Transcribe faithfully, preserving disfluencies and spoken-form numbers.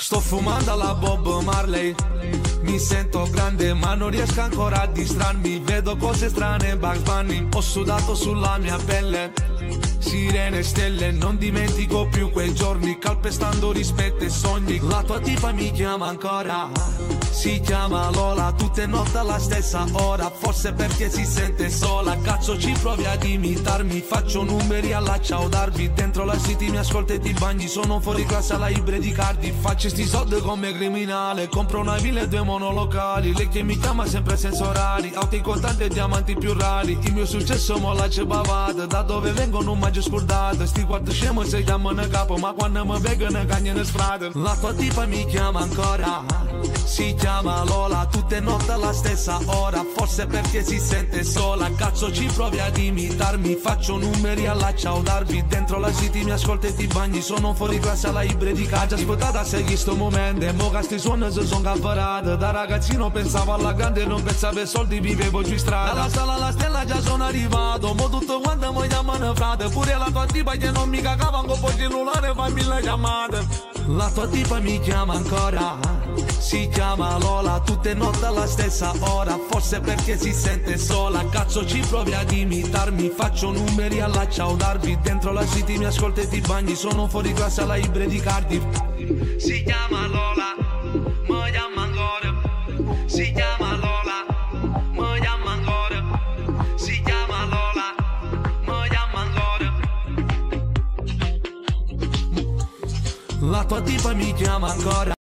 Sto fumando alla Bob Marley, mi sento grande ma non riesco ancora a distrarmi. Vedo cose strane, Bugs Bunny, ho sudato sulla mia pelle. Sirene e stelle, non dimentico più quei giorni, calpestando rispetto e sogni. La tua tipa mi chiama ancora, si chiama Lola, tutte notte alla stessa ora. Forse perché si sente sola, cazzo ci provi ad imitarmi. Faccio numeri alla Ciao Darby, dentro la city mi ascolta e ti bagni. Sono fuori classe alla Ibredi Cardi, faccio sti soldi come criminale. Compro una villa e due monolocali, lei che mi chiama sempre senza orari. Auto in contanti e diamanti più rari, il mio successo molla c'è bavata. Da dove vengo non mangio scordata, sti quattro scemo si chiamano capo, ma quando mi vedono cagnano strada. La tua tipa mi chiama ancora, si chiama Lola, tutte notte alla stessa ora. Forse perché si sente sola, cazzo ci provi ad imitarmi. Faccio numeri alla Ciao Darby, dentro la city mi ascolta e ti bagni. Sono fuori classe alla Ibredi Cardi, aspettata segui sto momento. E mo che sti suoni si son caparate, da ragazzino pensavo alla grande, non pensavo ai soldi, vivevo giù in strada. Dalla sala alla stella già sono arrivato, mo tutto quanto mi chiamano frate. Pure la tua tipa che non mi cagava con po' cellulare, fa mille chiamate. La tua tipa mi chiama ancora, si chiama Lola, tutte notte alla stessa ora. Forse perché si sente sola, cazzo ci provi ad imitarmi. Faccio numeri alla Ciao Darby, dentro la city mi ascolta e ti bagni. Sono fuori classe alla Ibredi Cardi. Si chiama Lola, mi chiama ancora. Si chiama Lola, mi chiama ancora. Si chiama Lola, mi chiama ancora. La tua tipa mi chiama ancora.